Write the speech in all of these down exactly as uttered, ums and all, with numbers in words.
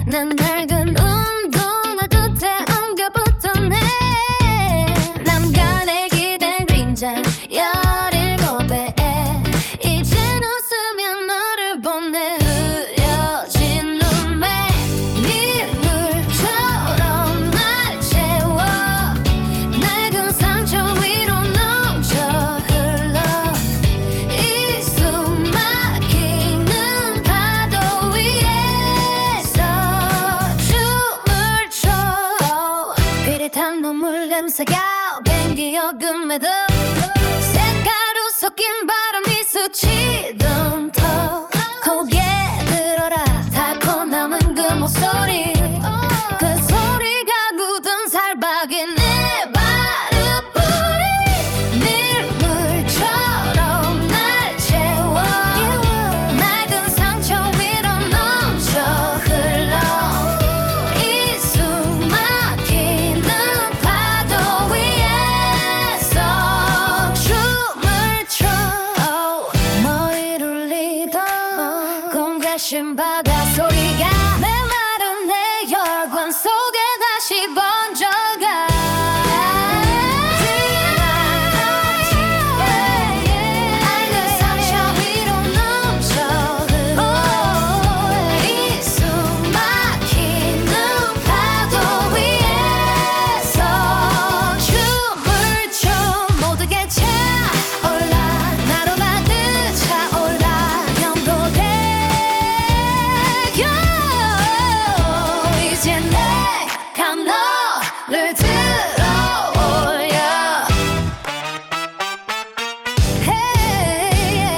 난 낡은 운동화 끝에 엉겨붙었네. 남간의 기댄 그림자 열일곱 배. 이젠 웃으면 너를 보내. 흐려진 눈매 밀물처럼 날 채워. 낡은 상처 위로 넘쳐 흘러. 이 숨 막히는 파도 위에서 춤을 춰. 비릿한 눈물 냄새가 뱅기 어금에도 색깔로 섞인 바람이 스치던 터. 고개 들어라 달콤함은 그 목소리. 그 소리가 굳은 살박이 내 발을뿌리. 밀물처럼 날 채워. 낡은 상처 위로 넘쳐 흘러. 이 숨 막히는 파도 위에서 춤을 춰. 머리를 울리던 공가신 바다 소리가 메마른 내 혈관 속에 다시 번져가. 낡은 상처 위로 넘쳐 흘러. 이 숨 막히는 파도 위에서 춤을 춰. 모두게 차올라 나로 가득 차올라. 경고되어 이제 내가 너를 들어올려. Hey,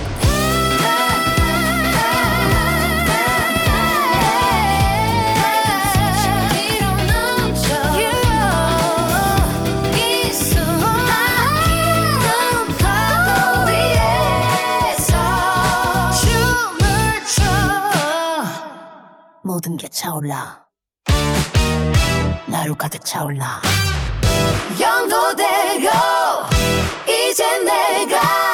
위로 넘쳐. 이 숨 막히는 파도 위에서 춤을 춰. 모든 게 차올라 나로 가득 차올라. 영도되고 이제 내가